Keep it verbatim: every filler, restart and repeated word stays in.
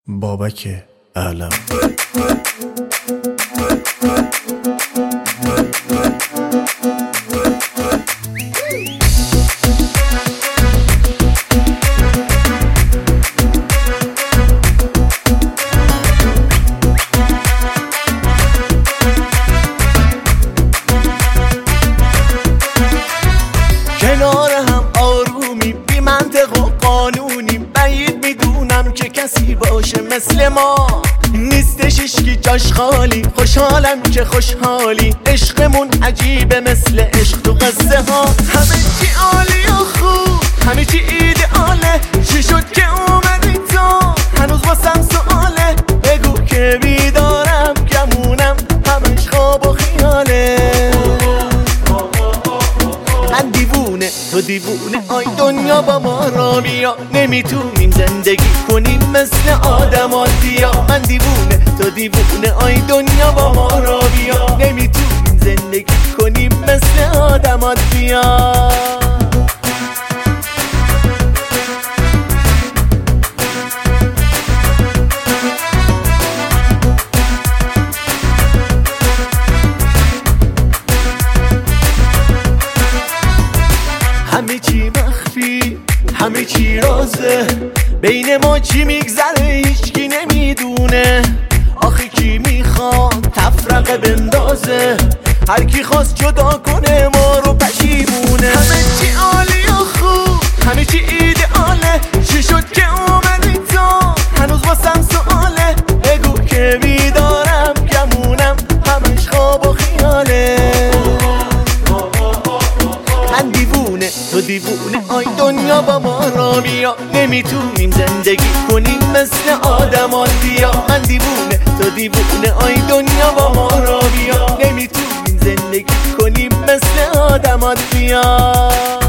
بابک اعلم. کنار هم آرومی بی منطق و قانونی، بعید میدونم که کسی باشه مثل ما. نیستش اشکی جاش خالی، خوشحالم که خوشحالی. عشقمون عجیبه مثل عشق تو قصه ها. همه چی عالی و خوب، همه چی ایدئاله. چی شد که اومدی تو؟ هنوز واسم سواله. بگو که بیدارم گمونم همش خواب و خیاله. من دیوونه تو دیوونه، آی دنیا با ما را بیا. نمیتونیم زندگی کنیم مثل آدمات بیا. من دیوونه تو دیوونه، آی دنیا با ما را بیا. نمیتونیم زندگی کنیم مثل آدمات بیا. همه چی مخفی، همه چی رازه. بین ما چی میگذره هیچکی نمیدونه. آخه کی میخواد تفرقه بندازه؟ هر کی خواست جدا کنه ما رو پشیمونه. همه چی عالی و خوب، همه چی ایدئاله. چی شد که اومدی تو؟ هنوز واسم سواله. بگو که بیدارم گمونم همش خواب و خیاله. من دیوونه تو دیوونه، آی دنیا با ما را بیا. نمیتونیم زندگی کنیم مثل آدمات بیا. من دیوونه تو دیوونه، آی دنیا با ما را بیا. نمیتونیم زندگی کنیم مثل آدمات بیا.